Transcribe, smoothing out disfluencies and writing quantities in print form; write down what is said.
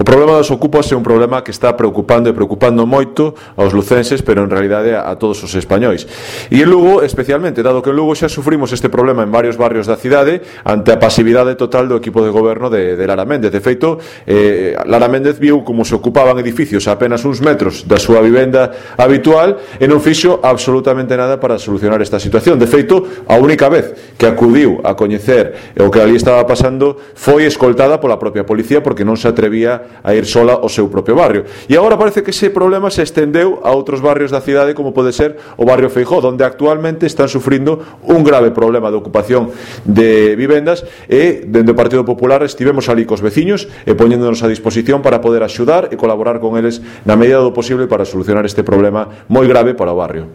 problema dos ocupas é un problema que está preocupando moito aos lucenses, pero en realidade a todos os españois. E en Lugo, especialmente, dado que en Lugo xa sufrimos este problema en varios barrios da cidade ante a pasividade total do equipo de goberno de Lara Méndez. De feito, Lara Méndez viu como se ocupaban edificios a apenas uns metros da súa vivenda habitual e non fixo absolutamente nada para solucionar esta situación. De feito, a única vez que acudiu a coñecer o que ali estaba pasando foi escoltada pola propia policía porque non se atrevía a ir sola ao seu propio barrio. E agora parece que ese problema se estendeu a outros barrios da cidade, como pode ser o barrio Feijóo, onde actualmente están sufrindo un grave problema de ocupación de vivendas e, dende o Partido Popular, estivemos ali cos veciños e poñéndonos a disposición para poder axudar e colaborar con eles na medida do posible para solucionar este problema moi grave para o barrio.